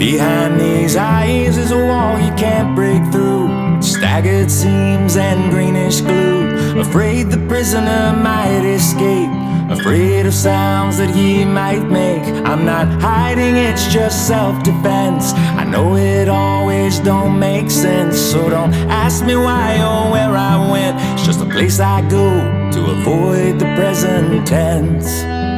Behind these eyes is a wall you can't break through. Staggered seams and greenish glue. Afraid the prisoner might escape. Afraid of sounds that he might make. I'm not hiding, it's just self-defense. I know it always don't make sense, so don't ask me why or where I went. It's just a place I go to avoid the present tense.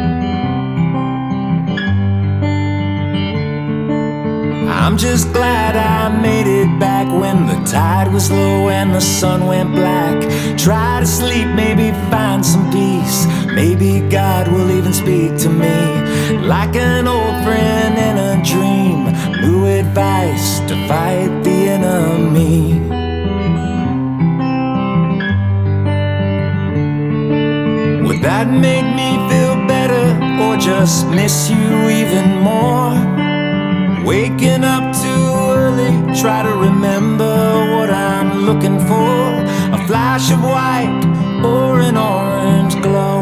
I'm just glad I made it back when the tide was low and the sun went black. Try to sleep, maybe find some peace. Maybe God will even speak to me like an old friend in a dream. New advice to fight the enemy. Would that make me feel better or just miss you even more? Waking up too early, try to remember what I'm looking for. A flash of white or an orange glow.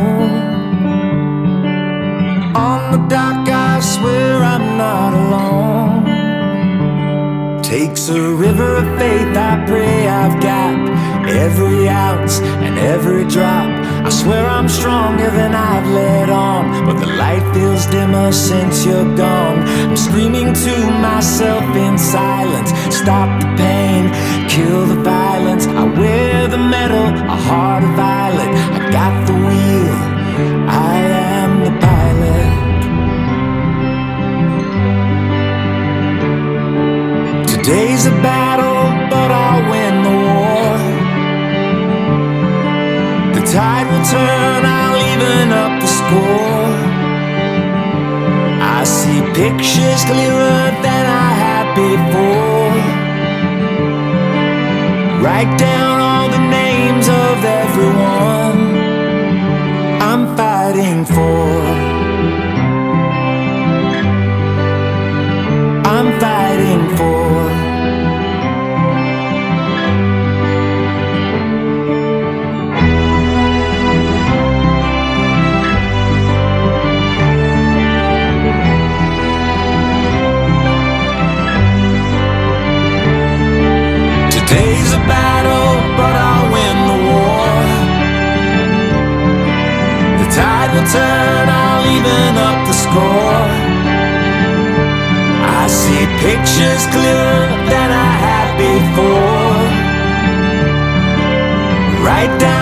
On the dock I swear I'm not alone. Takes a river of faith, I pray I've got every ounce and every drop. I swear I'm stronger than I've let on, but the light feels dimmer since you're gone. I'm screaming to myself in silence. Stop the pain, kill the violence. I wear the metal, a heart of violet. I got the wheel, I am the pilot. Today's a battle, but I'll win the war. The tide will turn, I'll even up the score. I see pictures clearer than I had before. Write down all the names of everyone I'm fighting for. I'm fighting for. Today's a battle, but I'll win the war. The tide will turn, I'll even up the score. I see pictures clearer than I had before. Write down